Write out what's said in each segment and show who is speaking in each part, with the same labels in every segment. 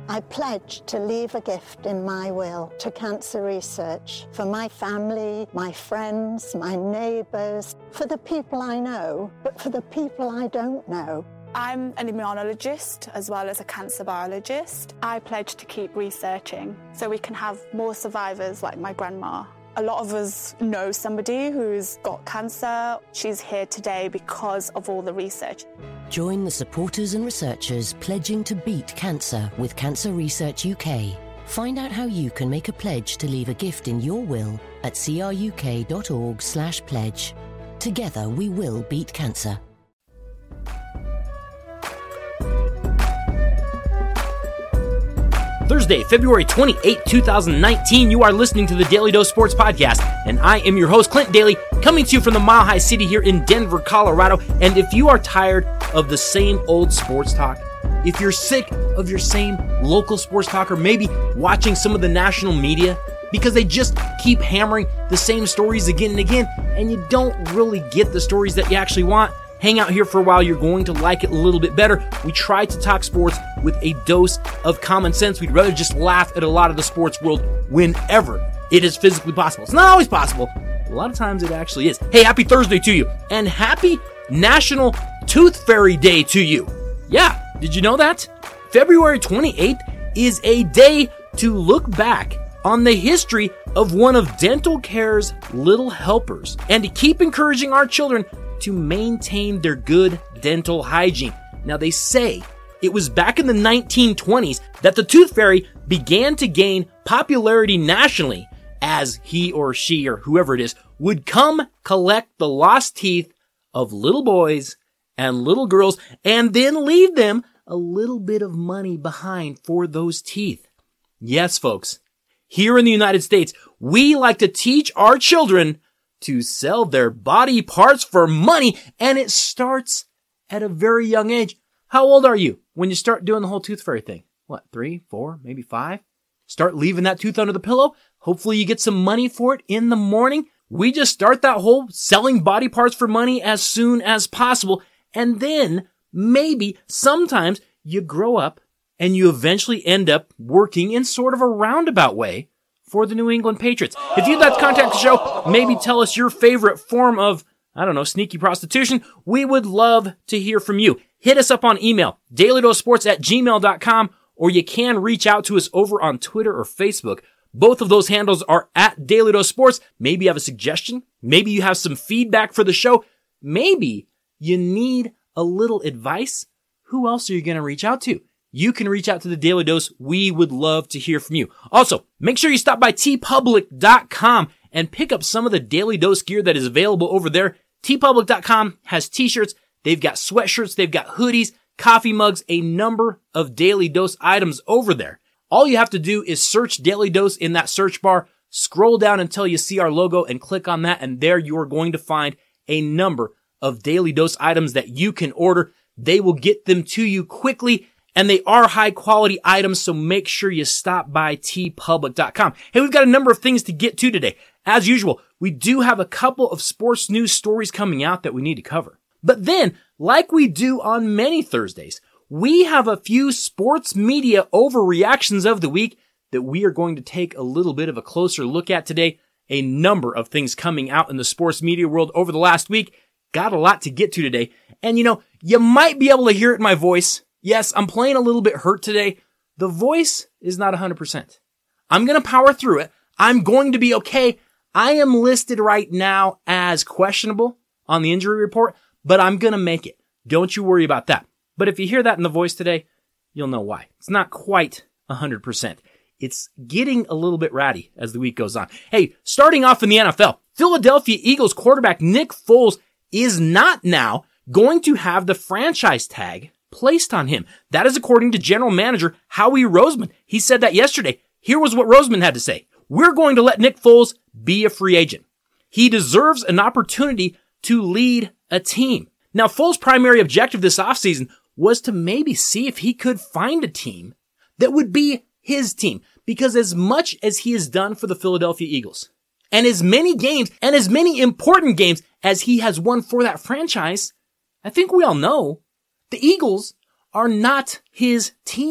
Speaker 1: I pledge to leave a gift in my will to cancer research for my family, my friends, my neighbours, for the people I know, but for the people I don't know.
Speaker 2: I'm an immunologist as well as a cancer biologist. I pledge to keep researching so we can have more survivors like my grandma. A lot of us know somebody who's got cancer. She's here today because of all the research.
Speaker 3: Join the supporters and researchers pledging to beat cancer with Cancer Research UK. Find out how you can make a pledge to leave a gift in your will at cruk.org/pledge. Together we will beat cancer.
Speaker 4: Thursday, February 28, 2019, you are listening to the Daily Dose Sports Podcast, and I am your host, Clint Daly, coming to you from the Mile High City here in Denver, Colorado. And if you are tired of the same old sports talk, if you're sick of your same local sports talk, or maybe watching some of the national media because they just keep hammering the same stories again and again, and you don't really get the stories that you actually want, hang out here for a while. You're going to like it a little bit better. We try to talk sports with a dose of common sense. We'd rather just laugh at a lot of the sports world whenever it is physically possible. It's not always possible. A lot of times it actually is. Hey, happy Thursday to you, and happy National Tooth Fairy Day to you. Yeah, did you know that? February 28th is a day to look back on the history of one of dental care's little helpers and to keep encouraging our children to maintain their good dental hygiene. Now, they say it was back in the 1920s that the Tooth Fairy began to gain popularity nationally, as he or she or whoever it is would come collect the lost teeth of little boys and little girls and then leave them a little bit of money behind for those teeth. Yes, folks, here in the United States, we like to teach our children to sell their body parts for money, and it starts at a very young age. How old are you when you start doing the whole Tooth Fairy thing? What, 3, 4, maybe 5? Start leaving that tooth under the pillow. Hopefully you get some money for it in the morning. We just start that whole selling body parts for money as soon as possible. And then maybe sometimes you grow up and you eventually end up working in sort of a roundabout way for the New England Patriots. If you'd like to contact the show, maybe tell us your favorite form of, sneaky prostitution, we would love to hear from you. Hit us up on email, dailydosesports@gmail.com, or you can reach out to us over on Twitter or Facebook. Both of those handles are at Daily Dose Sports. Maybe you have a suggestion. Maybe you have some feedback for the show. Maybe you need a little advice. Who else are you going to reach out to? You can reach out to the Daily Dose. We would love to hear from you. Also, make sure you stop by tpublic.com and pick up some of the Daily Dose gear that is available over there. tpublic.com has t-shirts. They've got sweatshirts. They've got hoodies, coffee mugs, a number of Daily Dose items over there. All you have to do is search Daily Dose in that search bar, scroll down until you see our logo and click on that, and there you are going to find a number of Daily Dose items that you can order. They will get them to you quickly, and they are high quality items, so make sure you stop by tpublic.com. Hey, we've got a number of things to get to today. As usual, we do have a couple of sports news stories coming out that we need to cover. But then, like we do on many Thursdays, we have a few sports media overreactions of the week that we are going to take a little bit of a closer look at today. A number of things coming out in the sports media world over the last week. Got a lot to get to today. And you might be able to hear it in my voice. Yes, I'm playing a little bit hurt today. The voice is not 100%. I'm going to power through it. I'm going to be okay. I am listed right now as questionable on the injury report, but I'm going to make it. Don't you worry about that. But if you hear that in the voice today, you'll know why. It's not quite 100%. It's getting a little bit ratty as the week goes on. Hey, starting off in the NFL, Philadelphia Eagles quarterback Nick Foles is not now going to have the franchise tag placed on him. That is according to general manager Howie Roseman. He said that yesterday. Here was what Roseman had to say. We're going to let Nick Foles be a free agent. He deserves an opportunity to lead a team. Now, Foles' primary objective this offseason was to maybe see if he could find a team that would be his team. Because as much as he has done for the Philadelphia Eagles, and as many games and as many important games as he has won for that franchise, I think we all know the Eagles are not his team.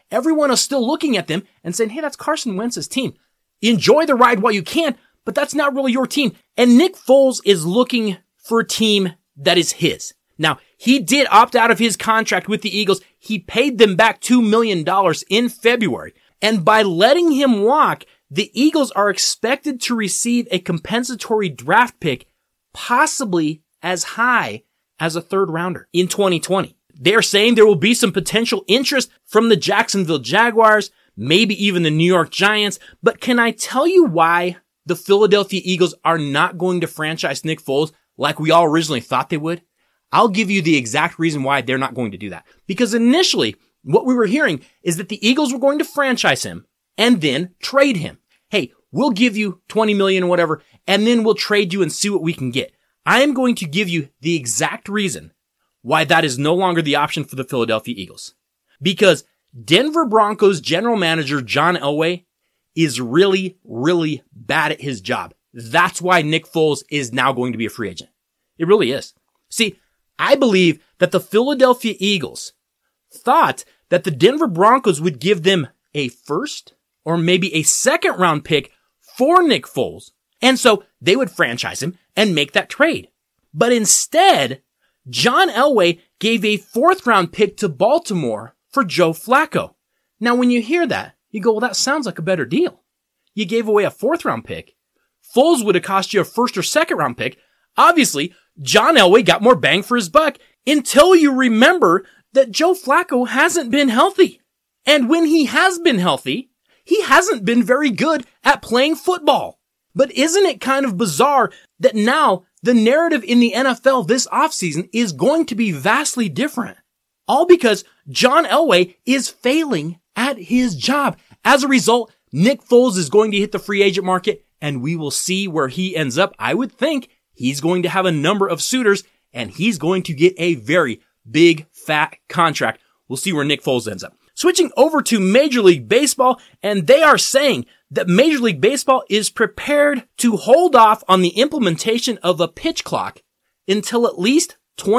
Speaker 4: everyone is still looking at them and saying, hey, that's Carson Wentz's team. Enjoy the ride while you can, but that's not really your team. And Nick Foles is looking for a team that is his. Now, he did opt out of his contract with the Eagles. He paid them back $2 million in February. And by letting him walk, the Eagles are expected to receive a compensatory draft pick, possibly as high as a third rounder in 2020. They're saying there will be some potential interest from the Jacksonville Jaguars, maybe even the New York Giants. But can I tell you why the Philadelphia Eagles are not going to franchise Nick Foles like we all originally thought they would? I'll give you the exact reason why they're not going to do that. Because initially, what we were hearing is that the Eagles were going to franchise him and then trade him. Hey, we'll give you $20 million or whatever, and then we'll trade you and see what we can get. I am going to give you the exact reason why that is no longer the option for the Philadelphia Eagles. Because Denver Broncos general manager John Elway is really, really bad at his job. That's why Nick Foles is now going to be a free agent. It really is. See, I believe that the Philadelphia Eagles thought that the Denver Broncos would give them a first or maybe a second round pick for Nick Foles. And so they would franchise him and make that trade. But instead, John Elway gave a fourth round pick to Baltimore for Joe Flacco. Now, when you hear that, you go, well, that sounds like a better deal. You gave away a fourth round pick. Foles would have cost you a first or second round pick. Obviously, John Elway got more bang for his buck until you remember that Joe Flacco hasn't been healthy. And when he has been healthy, he hasn't been very good at playing football. But isn't it kind of bizarre that now the narrative in the NFL this offseason is going to be vastly different? All because John Elway is failing at his job. As a result, Nick Foles is going to hit the free agent market, and we will see where he ends up. I would think he's going to have a number of suitors, and he's going to get a very big, fat contract. We'll see where Nick Foles ends up. Switching over to Major League Baseball, and they are saying that Major League Baseball is prepared to hold off on the implementation of a pitch clock until at least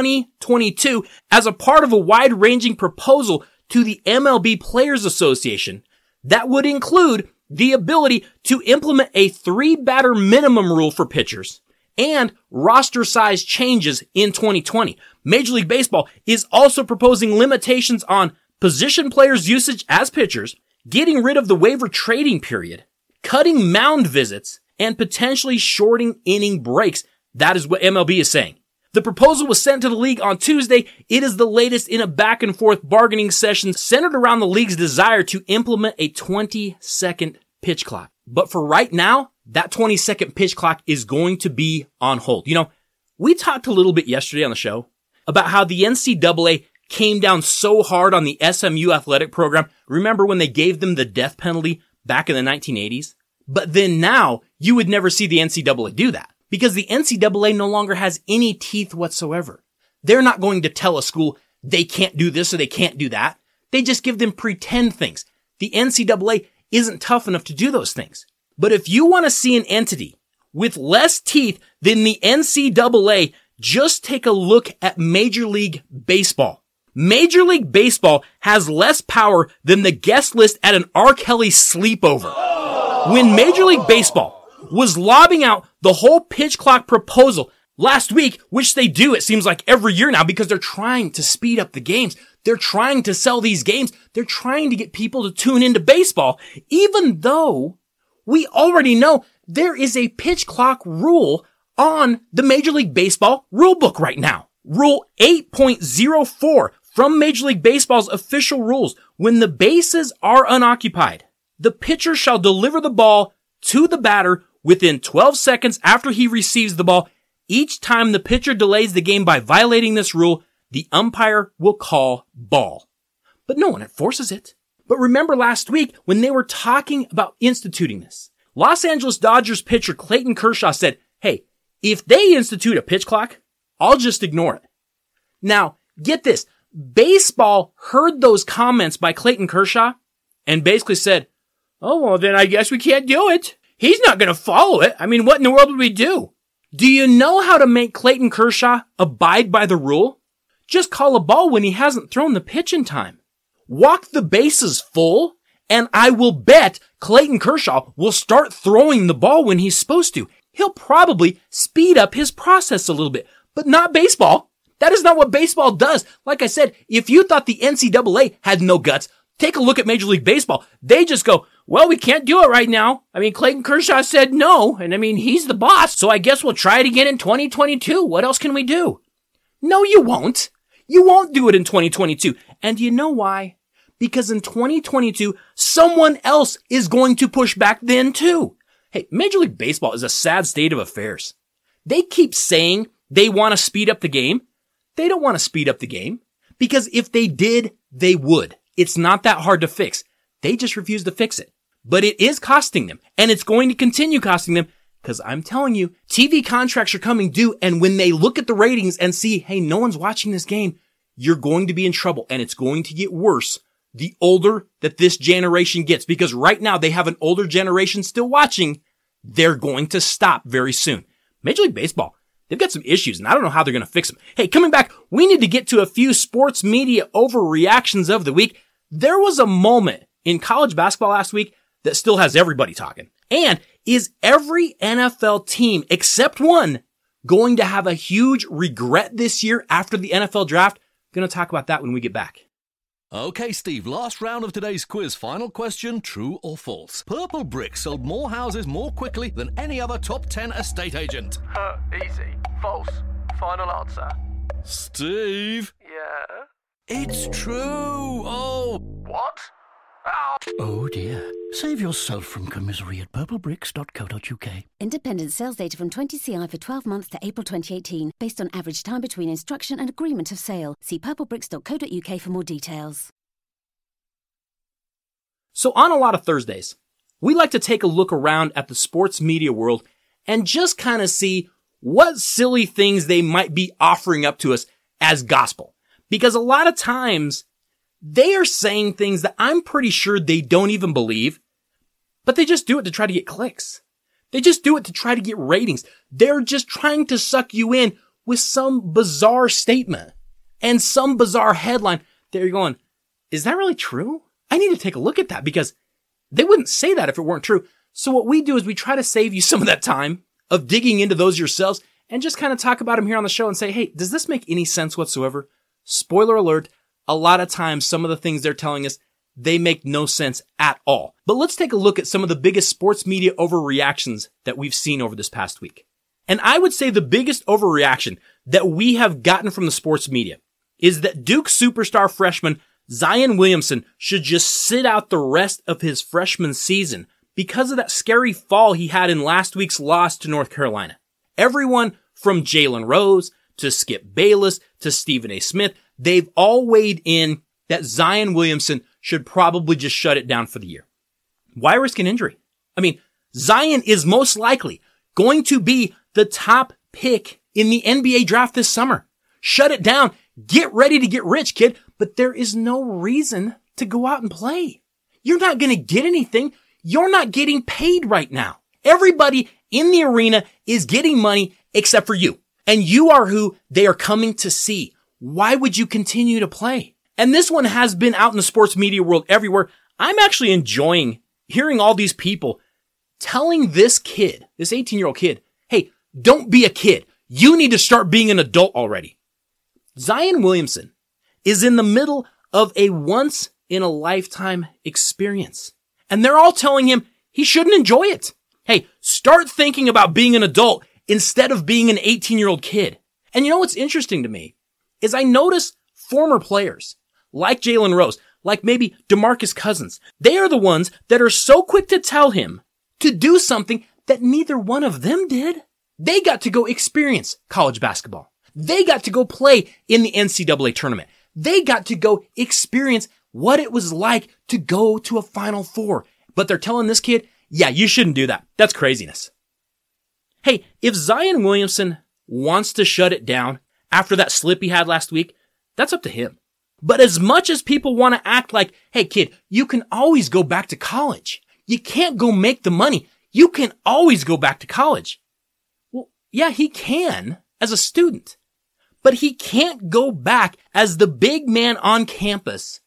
Speaker 4: 2022 as a part of a wide-ranging proposal to the MLB Players Association that would include the ability to implement a 3-batter minimum rule for pitchers and roster size changes in 2020. Major League Baseball is also proposing limitations on position players' usage as pitchers, getting rid of the waiver trading period, cutting mound visits, and potentially shorting inning breaks. That is what MLB is saying. The proposal was sent to the league on Tuesday. It is the latest in a back-and-forth bargaining session centered around the league's desire to implement a 20-second pitch clock. But for right now, that 20-second pitch clock is going to be on hold. You know, we talked a little bit yesterday on the show about how the NCAA came down so hard on the SMU athletic program. Remember when they gave them the death penalty back in the 1980s? But then now, you would never see the NCAA do that because the NCAA no longer has any teeth whatsoever. They're not going to tell a school they can't do this or they can't do that. They just give them pretend things. The NCAA isn't tough enough to do those things. But if you want to see an entity with less teeth than the NCAA, just take a look at Major League Baseball. Major League Baseball has less power than the guest list at an R. Kelly sleepover. When Major League Baseball was lobbing out the whole pitch clock proposal last week, which they do, it seems like every year now because they're trying to speed up the games. They're trying to sell these games. They're trying to get people to tune into baseball, even though we already know there is a pitch clock rule on the Major League Baseball rule book right now. Rule 8.04 from Major League Baseball's official rules. When the bases are unoccupied, the pitcher shall deliver the ball to the batter within 12 seconds after he receives the ball. Each time the pitcher delays the game by violating this rule, the umpire will call ball. But no one enforces it. But remember last week when they were talking about instituting this, Los Angeles Dodgers pitcher Clayton Kershaw said, hey, if they institute a pitch clock, I'll just ignore it. Now, get this. Baseball heard those comments by Clayton Kershaw and basically said, oh, well, then I guess we can't do it. He's not going to follow it. I mean, what in the world would we do? Do you know how to make Clayton Kershaw abide by the rule? Just call a ball when he hasn't thrown the pitch in time. walk the bases full, and I will bet Clayton Kershaw will start throwing the ball when he's supposed to. He'll probably speed up his process a little bit, but not baseball. That is not what baseball does. Like I said, if you thought the NCAA had no guts, take a look at Major League Baseball. They just go, well, we can't do it right now. I mean, Clayton Kershaw said no, and I mean, he's the boss, so I guess we'll try it again in 2022. What else can we do? No, you won't. You won't do it in 2022. And you know why? Because in 2022, someone else is going to push back then too. Hey, Major League Baseball is a sad state of affairs. They keep saying they want to speed up the game. They don't want to speed up the game because if they did, they would. It's not that hard to fix. They just refuse to fix it. But it is costing them, and it's going to continue costing them because I'm telling you, TV contracts are coming due, and when they look at the ratings and see, hey, no one's watching this game, you're going to be in trouble, and it's going to get worse the older that this generation gets, because right now they have an older generation still watching. They're going to stop very soon. Major League Baseball, they've got some issues, and I don't know how they're going to fix them. Hey, coming back, we need to get to a few sports media overreactions of the week. There was a moment in college basketball last week that still has everybody talking. And is every NFL team except one going to have a huge regret this year after the NFL draft? Going to talk about that when we get back.
Speaker 5: Okay, Steve, last round of today's quiz. Final question, true or false? Purple Brick sold more houses more quickly than any other top 10 estate agent.
Speaker 6: Easy. False. Final answer.
Speaker 5: Steve?
Speaker 6: Yeah?
Speaker 5: It's true. Oh.
Speaker 6: What? Ow.
Speaker 7: Oh dear. Save yourself from commisery at purplebricks.co.uk.
Speaker 8: Independent sales data from 20CI for 12 months to April 2018, based on average time between instruction and agreement of sale. See purplebricks.co.uk for more details.
Speaker 4: So on a lot of Thursdays, we like to take a look around at the sports media world and just kind of see what silly things they might be offering up to us as gospel. Because a lot of times, they are saying things that I'm pretty sure they don't even believe, but they just do it to try to get clicks. They just do it to try to get ratings. They're just trying to suck you in with some bizarre statement and some bizarre headline that you're going, is that really true? I need to take a look at that because they wouldn't say that if it weren't true. So what we do is we try to save you some of that time of digging into those yourselves and just kind of talk about them here on the show and say, hey, does this make any sense whatsoever? Spoiler alert. A lot of times, some of the things they're telling us, they make no sense at all. But let's take a look at some of the biggest sports media overreactions that we've seen over this past week. And I would say the biggest overreaction that we have gotten from the sports media is that Duke superstar freshman Zion Williamson should just sit out the rest of his freshman season because of that scary fall he had in last week's loss to North Carolina. Everyone from Jalen Rose to Skip Bayless to Stephen A. Smith, they've all weighed in that Zion Williamson should probably just shut it down for the year. Why risk an injury? I mean, Zion is most likely going to be the top pick in the NBA draft this summer. Shut it down. Get ready to get rich, kid. But there is no reason to go out and play. You're not going to get anything. You're not getting paid right now. Everybody in the arena is getting money except for you. And you are who they are coming to see. Why would you continue to play? And this one has been out in the sports media world everywhere. I'm actually enjoying hearing all these people telling this kid, this 18-year-old kid, hey, don't be a kid. You need to start being an adult already. Zion Williamson is in the middle of a once-in-a-lifetime experience. And they're all telling him he shouldn't enjoy it. Hey, start thinking about being an adult instead of being an 18-year-old kid. And you know what's interesting to me is I notice former players like Jalen Rose, like maybe DeMarcus Cousins, they are the ones that are so quick to tell him to do something that neither one of them did. They got to go experience college basketball. They got to go play in the NCAA tournament. They got to go experience what it was like to go to a Final Four. But they're telling this kid, yeah, you shouldn't do that. That's craziness. Hey, if Zion Williamson wants to shut it down after that slip he had last week, that's up to him. But as much as people want to act like, hey kid, you can always go back to college. You can't go make the money. You can always go back to college. Well, yeah, he can as a student, but he can't go back as the big man on campus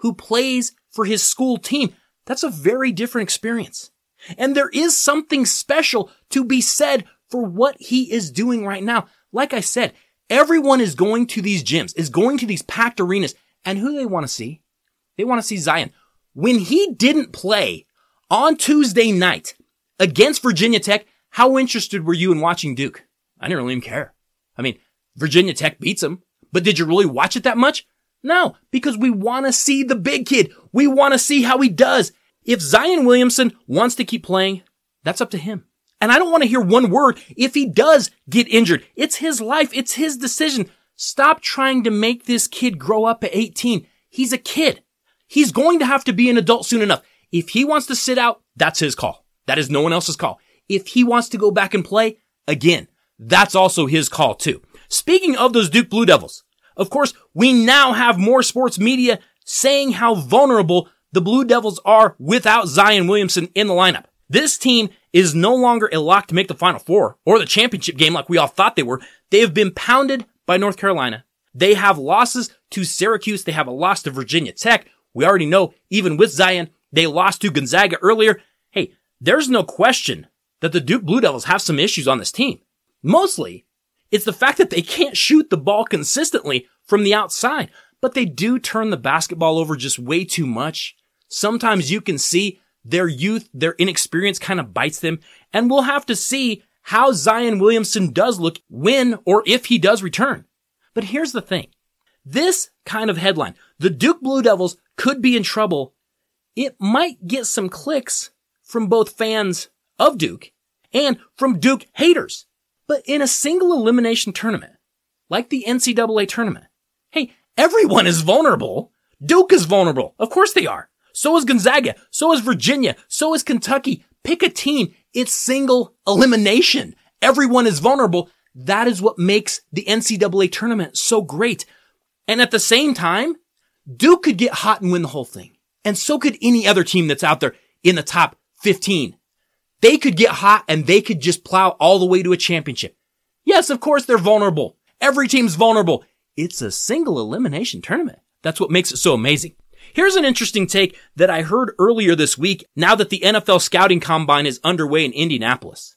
Speaker 4: who plays for his school team. That's a very different experience. And there is something special to be said for what he is doing right now. Like I said, everyone is going to these gyms, is going to these packed arenas, and who do they want to see? They want to see Zion. When he didn't play on Tuesday night against Virginia Tech, how interested were you in watching Duke? I didn't really even care. I mean, Virginia Tech beats them, but did you really watch it that much? No, because we want to see the big kid. We want to see how he does. If Zion Williamson wants to keep playing, that's up to him. And I don't want to hear one word if he does get injured. It's his life. It's his decision. Stop trying to make this kid grow up at 18. He's a kid. He's going to have to be an adult soon enough. If he wants to sit out, that's his call. That is no one else's call. If he wants to go back and play, again, that's also his call too. Speaking of those Duke Blue Devils, of course, we now have more sports media saying how vulnerable the Blue Devils are without Zion Williamson in the lineup. This team is no longer a lock to make the Final Four or the championship game like we all thought they were. They have been pounded by North Carolina. They have losses to Syracuse. They have a loss to Virginia Tech. We already know, even with Zion, they lost to Gonzaga earlier. Hey, there's no question that the Duke Blue Devils have some issues on this team. Mostly, it's the fact that they can't shoot the ball consistently from the outside, but they do turn the basketball over just way too much. Sometimes you can see their youth, their inexperience kind of bites them, and we'll have to see how Zion Williamson does look when or if he does return. But here's the thing. This kind of headline, the Duke Blue Devils could be in trouble. It might get some clicks from both fans of Duke and from Duke haters. But in a single elimination tournament, like the NCAA tournament, hey, everyone is vulnerable. Duke is vulnerable. Of course they are. So is Gonzaga. So is Virginia. So is Kentucky. Pick a team. It's single elimination. Everyone is vulnerable. That is what makes the NCAA tournament so great. And at the same time, Duke could get hot and win the whole thing. And so could any other team that's out there in the top 15. They could get hot and they could just plow all the way to a championship. Yes, of course they're vulnerable. Every team's vulnerable. It's a single elimination tournament. That's what makes it so amazing. Here's an interesting take that I heard earlier this week now that the NFL scouting combine is underway in Indianapolis.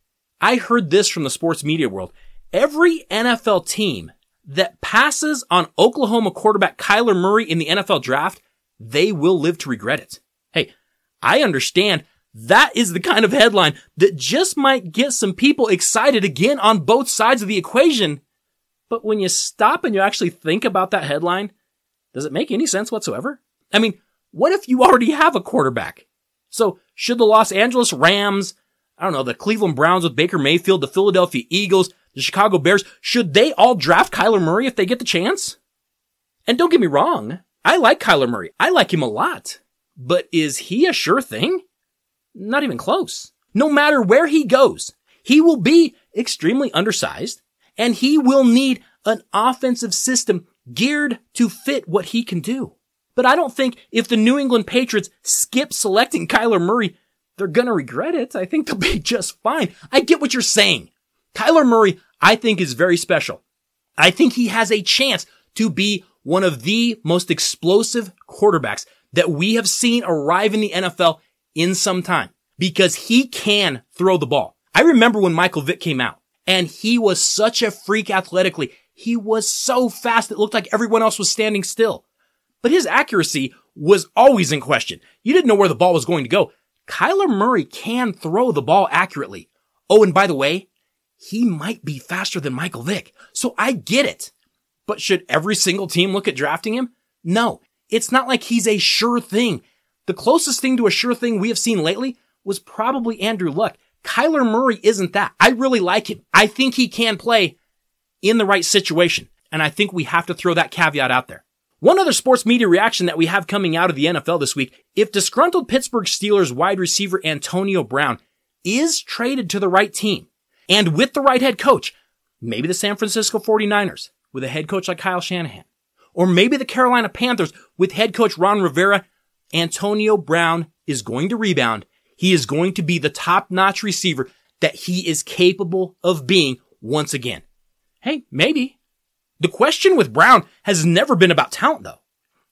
Speaker 4: I heard this from the sports media world. Every NFL team that passes on Oklahoma quarterback Kyler Murray in the NFL draft, they will live to regret it. Hey, I understand that is the kind of headline that just might get some people excited again on both sides of the equation. But when you stop and you actually think about that headline, does it make any sense whatsoever? I mean, what if you already have a quarterback? So should the Los Angeles Rams, the Cleveland Browns with Baker Mayfield, the Philadelphia Eagles, the Chicago Bears, should they all draft Kyler Murray if they get the chance? And don't get me wrong, I like Kyler Murray. I like him a lot. But is he a sure thing? Not even close. No matter where he goes, he will be extremely undersized, and he will need an offensive system geared to fit what he can do. But I don't think if the New England Patriots skip selecting Kyler Murray, they're going to regret it. I think they'll be just fine. I get what you're saying. Kyler Murray, I think, is very special. I think he has a chance to be one of the most explosive quarterbacks that we have seen arrive in the NFL in some time because he can throw the ball. I remember when Michael Vick came out and he was such a freak athletically. He was so fast it looked like everyone else was standing still. But his accuracy was always in question. You didn't know where the ball was going to go. Kyler Murray can throw the ball accurately. Oh, and by the way, he might be faster than Michael Vick. So I get it. But should every single team look at drafting him? No, it's not like he's a sure thing. The closest thing to a sure thing we have seen lately was probably Andrew Luck. Kyler Murray isn't that. I really like him. I think he can play in the right situation. And I think we have to throw that caveat out there. One other sports media reaction that we have coming out of the NFL this week, if disgruntled Pittsburgh Steelers wide receiver Antonio Brown is traded to the right team and with the right head coach, maybe the San Francisco 49ers with a head coach like Kyle Shanahan, or maybe the Carolina Panthers with head coach Ron Rivera, Antonio Brown is going to rebound. He is going to be the top-notch receiver that he is capable of being once again. Hey, maybe. The question with Brown has never been about talent, though.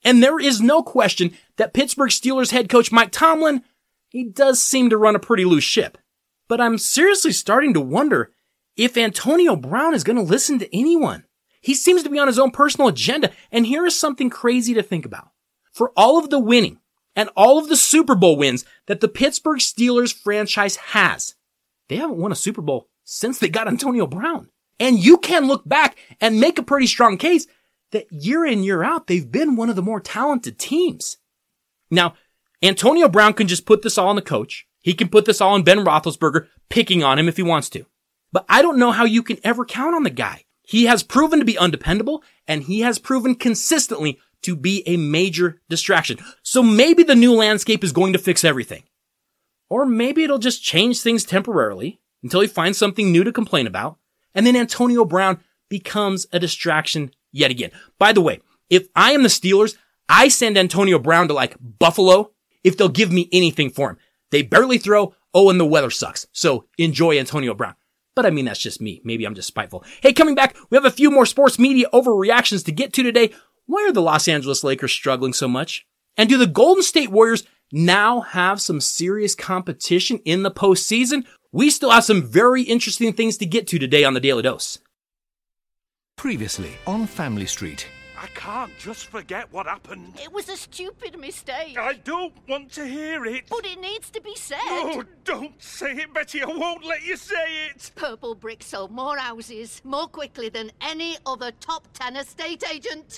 Speaker 4: And there is no question that Pittsburgh Steelers head coach Mike Tomlin, he does seem to run a pretty loose ship. But I'm seriously starting to wonder if Antonio Brown is going to listen to anyone. He seems to be on his own personal agenda, and here is something crazy to think about. For all of the winning and all of the Super Bowl wins that the Pittsburgh Steelers franchise has, they haven't won a Super Bowl since they got Antonio Brown. And you can look back and make a pretty strong case that year in, year out, they've been one of the more talented teams. Now, Antonio Brown can just put this all on the coach. He can put this all on Ben Roethlisberger, picking on him if he wants to. But I don't know how you can ever count on the guy. He has proven to be undependable, and he has proven consistently to be a major distraction. So maybe the new landscape is going to fix everything. Or maybe it'll just change things temporarily until he finds something new to complain about, and then Antonio Brown becomes a distraction yet again. By the way, if I am the Steelers, I send Antonio Brown to like Buffalo if they'll give me anything for him. They barely throw, and the weather sucks. So enjoy Antonio Brown. But I mean, that's just me. Maybe I'm just spiteful. Hey, coming back, we have a few more sports media overreactions to get to today. Why are the Los Angeles Lakers struggling so much? And do the Golden State Warriors now have some serious competition in the postseason? We still have some very interesting things to get to today on the Daily Dose.
Speaker 5: Previously on Family Street.
Speaker 9: I can't just forget what happened.
Speaker 10: It was a stupid mistake.
Speaker 9: I don't want to hear it.
Speaker 10: But it needs to be said.
Speaker 9: Oh, don't say it, Betty. I won't let you say it.
Speaker 10: Purple Brick sold more houses more quickly than any other top 10 estate agent.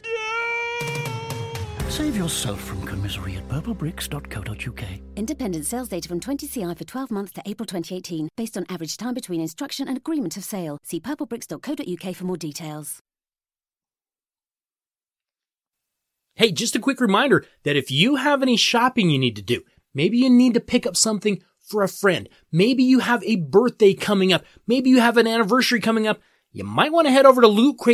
Speaker 7: Save yourself from commisery at purplebricks.co.uk.
Speaker 8: Independent sales data from 20CI for 12 months to April 2018, based on average time between instruction and agreement of sale. See purplebricks.co.uk for more details.
Speaker 4: Hey, just a quick reminder that if you have any shopping you need to do, maybe you need to pick up something for a friend, maybe you have a birthday coming up, maybe you have an anniversary coming up, you might want to head over to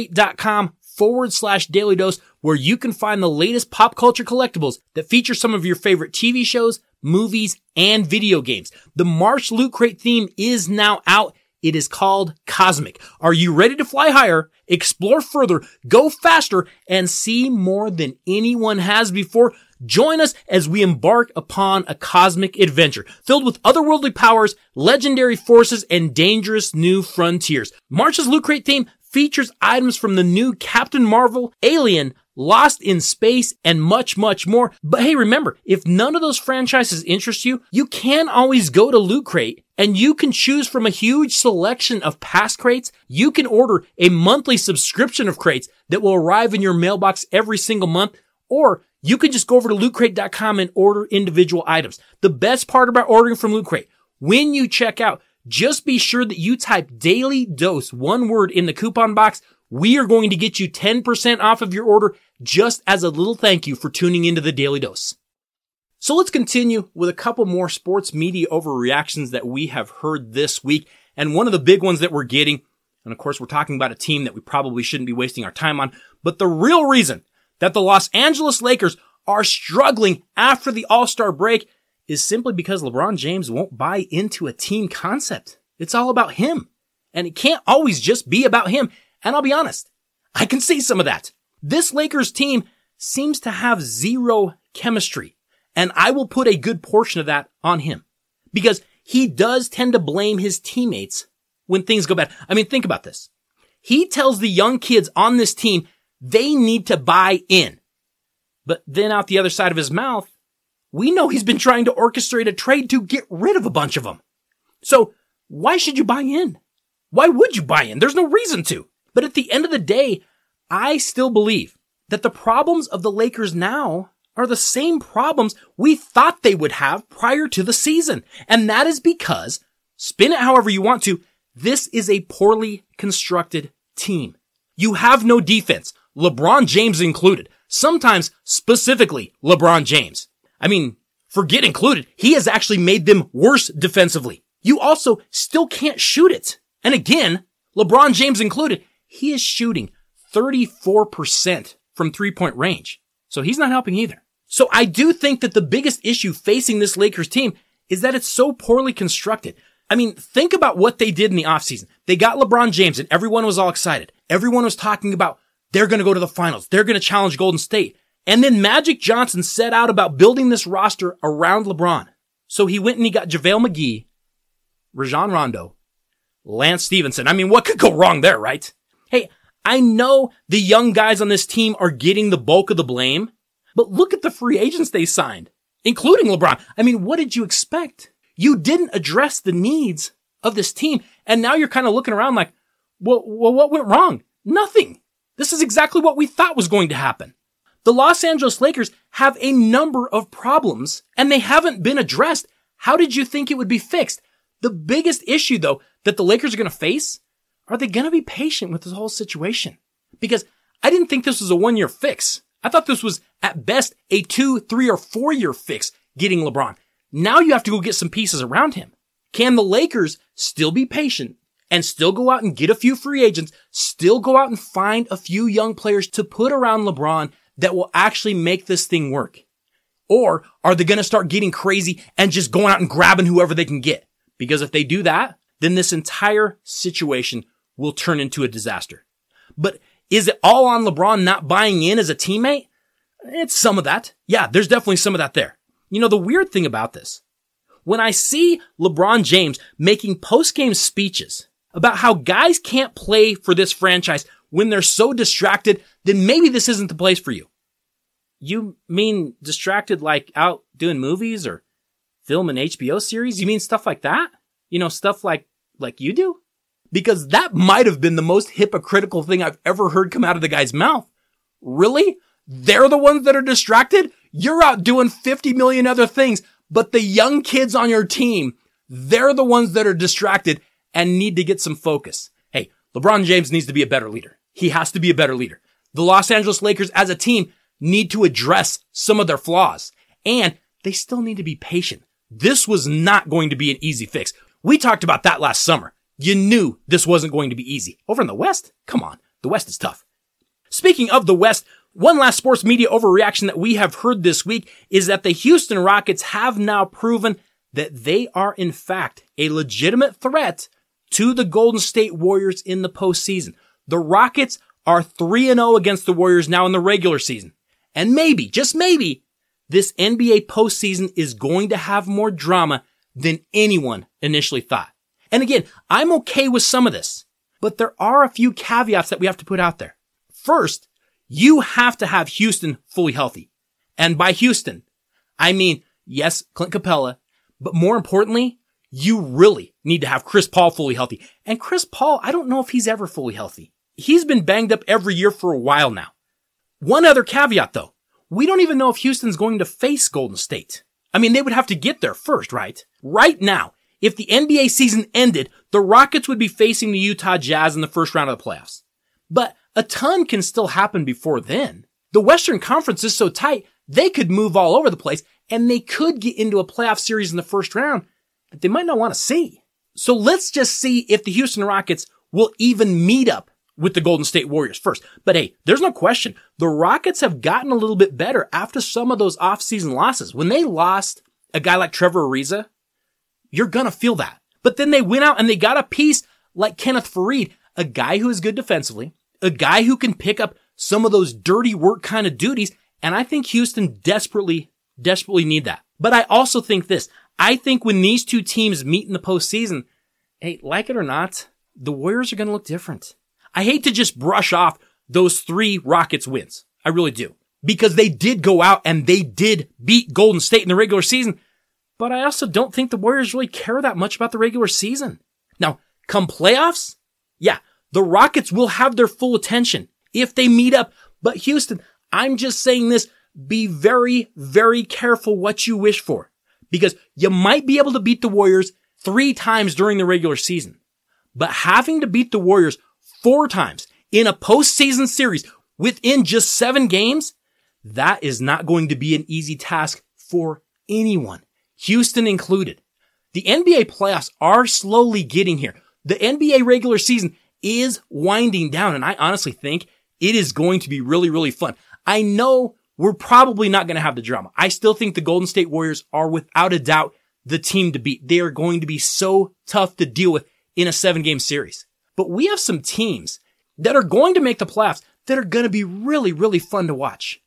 Speaker 4: lootcrate.com/Daily Dose, where you can find the latest pop culture collectibles that feature some of your favorite TV shows, movies, and video games. The March Loot Crate theme is now out. It is called Cosmic. Are you ready to fly higher, explore further, go faster, and see more than anyone has before? Join us as we embark upon a cosmic adventure filled with otherworldly powers, legendary forces, and dangerous new frontiers. March's Loot Crate theme features items from the new Captain Marvel, Alien, Lost in Space, and much, much more. But hey, remember, if none of those franchises interest you, you can always go to Loot Crate and you can choose from a huge selection of past crates. You can order a monthly subscription of crates that will arrive in your mailbox every single month, or you can just go over to lootcrate.com and order individual items. The best part about ordering from Loot Crate, when you check out, just be sure that you type Daily Dose, one word, in the coupon box. We are going to get you 10% off of your order just as a little thank you for tuning into the Daily Dose. So let's continue with a couple more sports media overreactions that we have heard this week. And one of the big ones that we're getting, and of course we're talking about a team that we probably shouldn't be wasting our time on, but the real reason that the Los Angeles Lakers are struggling after the All-Star break is simply because LeBron James won't buy into a team concept. It's all about him. And it can't always just be about him. And I'll be honest, I can see some of that. This Lakers team seems to have zero chemistry. And I will put a good portion of that on him. Because he does tend to blame his teammates when things go bad. I mean, think about this. He tells the young kids on this team they need to buy in. But then out the other side of his mouth, we know he's been trying to orchestrate a trade to get rid of a bunch of them. So why should you buy in? Why would you buy in? There's no reason to. But at the end of the day, I still believe that the problems of the Lakers now are the same problems we thought they would have prior to the season. And that is because, spin it however you want to, this is a poorly constructed team. You have no defense, LeBron James included. Sometimes specifically LeBron James. I mean, forget included. He has actually made them worse defensively. You also still can't shoot it. And again, LeBron James included, he is shooting 34% from three-point range. So he's not helping either. So I do think that the biggest issue facing this Lakers team is that it's so poorly constructed. I mean, think about what they did in the offseason. They got LeBron James and everyone was all excited. Everyone was talking about they're going to go to the finals. They're going to challenge Golden State. And then Magic Johnson set out about building this roster around LeBron. So he went and he got JaVale McGee, Rajon Rondo, Lance Stevenson. I mean, what could go wrong there, right? Hey, I know the young guys on this team are getting the bulk of the blame, but look at the free agents they signed, including LeBron. I mean, what did you expect? You didn't address the needs of this team, and now you're kind of looking around like, well, what went wrong? Nothing. This is exactly what we thought was going to happen. The Los Angeles Lakers have a number of problems, and they haven't been addressed. How did you think it would be fixed? The biggest issue, though, that the Lakers are going to face, are they going to be patient with this whole situation? Because I didn't think this was a 1-year fix. I thought this was, at best, a 2, 3, or 4-year fix getting LeBron. Now you have to go get some pieces around him. Can the Lakers still be patient and still go out and get a few free agents, still go out and find a few young players to put around LeBron that will actually make this thing work? Or are they going to start getting crazy and just going out and grabbing whoever they can get? Because if they do that, then this entire situation will turn into a disaster. But is it all on LeBron not buying in as a teammate? It's some of that. Yeah, there's definitely some of that there. You know, the weird thing about this, when I see LeBron James making post-game speeches about how guys can't play for this franchise when they're so distracted, then maybe this isn't the place for you. You mean distracted like out doing movies or film an HBO series? You mean stuff like that? You know, stuff like you do? Because that might have been the most hypocritical thing I've ever heard come out of the guy's mouth. Really? They're the ones that are distracted? You're out doing 50 million other things, but the young kids on your team, they're the ones that are distracted and need to get some focus. Hey, LeBron James needs to be a better leader. He has to be a better leader. The Los Angeles Lakers as a team need to address some of their flaws, and they still need to be patient. This was not going to be an easy fix. We talked about that last summer. You knew this wasn't going to be easy. Over in the West? Come on. The West is tough. Speaking of the West, one last sports media overreaction that we have heard this week is that the Houston Rockets have now proven that they are in fact a legitimate threat to the Golden State Warriors in the postseason. The Rockets are 3-0 against the Warriors now in the regular season. And maybe, just maybe, this NBA postseason is going to have more drama than anyone initially thought. And again, I'm okay with some of this, but there are a few caveats that we have to put out there. First, you have to have Houston fully healthy. And by Houston, I mean, yes, Clint Capella, but more importantly, you really need to have Chris Paul fully healthy. And Chris Paul, I don't know if he's ever fully healthy. He's been banged up every year for a while now. One other caveat though, we don't even know if Houston's going to face Golden State. I mean, they would have to get there first, right? Right now, if the NBA season ended, the Rockets would be facing the Utah Jazz in the first round of the playoffs. But a ton can still happen before then. The Western Conference is so tight, they could move all over the place, and they could get into a playoff series in the first round that they might not want to see. So let's just see if the Houston Rockets will even meet up with the Golden State Warriors first. But hey, there's no question, the Rockets have gotten a little bit better after some of those off-season losses. When they lost a guy like Trevor Ariza, you're gonna feel that. But then they went out and they got a piece like Kenneth Faried, a guy who is good defensively, a guy who can pick up some of those dirty work kind of duties, and I think Houston desperately need that. But I also think this. I think when these two teams meet in the postseason, hey, like it or not, the Warriors are going to look different. I hate to just brush off those 3 Rockets wins. I really do. Because they did go out and they did beat Golden State in the regular season. But I also don't think the Warriors really care that much about the regular season. Now, come playoffs, yeah, the Rockets will have their full attention if they meet up. But Houston, I'm just saying this, be very, very careful what you wish for. Because you might be able to beat the Warriors 3 times during the regular season. But having to beat the Warriors 4 times in a postseason series within just 7 games, that is not going to be an easy task for anyone, Houston included. The NBA playoffs are slowly getting here. The NBA regular season is winding down, and I honestly think it is going to be really, really fun. I know we're probably not going to have the drama. I still think the Golden State Warriors are without a doubt the team to beat. They are going to be so tough to deal with in a 7-game series. But we have some teams that are going to make the playoffs that are going to be really, really fun to watch.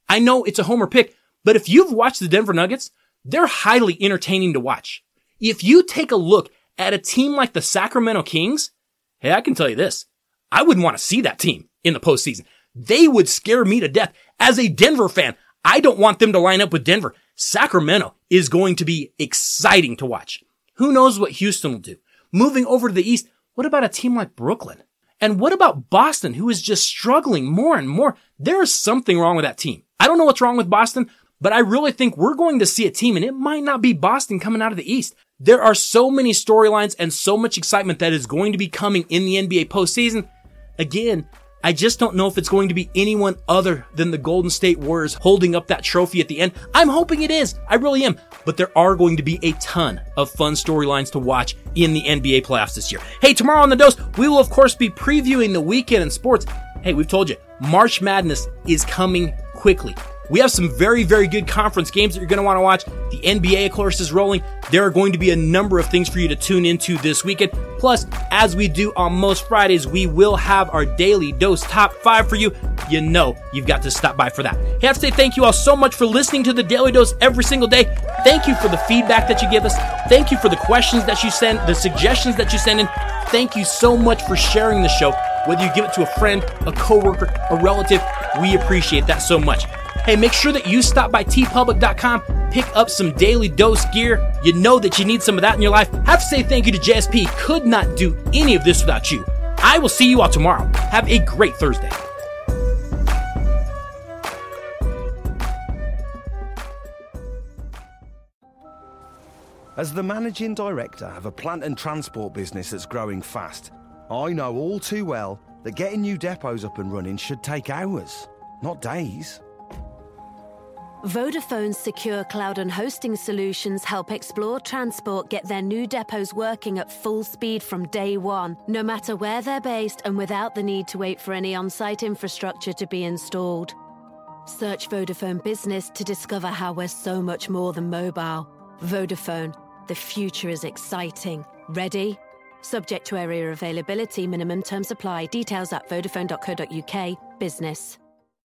Speaker 4: I know it's a homer pick, but if you've watched the Denver Nuggets, they're highly entertaining to watch. If you take a look at a team like the Sacramento Kings, hey, I can tell you this. I wouldn't want to see that team in the postseason. They would scare me to death. As a Denver fan, I don't want them to line up with Denver. Sacramento is going to be exciting to watch. Who knows what Houston will do? Moving over to the East, what about a team like Brooklyn? And what about Boston, who is just struggling more and more? There is something wrong with that team. I don't know what's wrong with Boston, but I really think we're going to see a team, and it might not be Boston coming out of the East. There are so many storylines and so much excitement that is going to be coming in the NBA postseason. Again, I just don't know if it's going to be anyone other than the Golden State Warriors holding up that trophy at the end. I'm hoping it is. I really am. But there are going to be a ton of fun storylines to watch in the NBA playoffs this year. Hey, tomorrow on The Dose, we will of course be previewing the weekend in sports. Hey, we've told you, March Madness is coming quickly. We have some very, very good conference games that you're going to want to watch. The NBA, of course, is rolling. There are going to be a number of things for you to tune into this weekend. Plus, as we do on most Fridays, we will have our Daily Dose Top 5 for you. You know you've got to stop by for that. Hey, I have to say thank you all so much for listening to the Daily Dose every single day. Thank you for the feedback that you give us. Thank you for the questions that you send, the suggestions that you send in. Thank you so much for sharing the show. Whether you give it to a friend, a coworker, a relative, we appreciate that so much. Hey, make sure that you stop by tpublic.com, pick up some Daily Dose gear. You know that you need some of that in your life. I have to say thank you to JSP. Could not do any of this without you. I will see you all tomorrow. Have a great Thursday.
Speaker 11: As the managing director of a plant and transport business that's growing fast, I know all too well that getting new depots up and running should take hours, not days.
Speaker 12: Vodafone's secure cloud and hosting solutions help Explore Transport get their new depots working at full speed from day one, no matter where they're based and without the need to wait for any on-site infrastructure to be installed. Search Vodafone Business to discover how we're so much more than mobile. Vodafone, the future is exciting. Ready? Subject to area availability, minimum terms apply. Details at vodafone.co.uk. Business.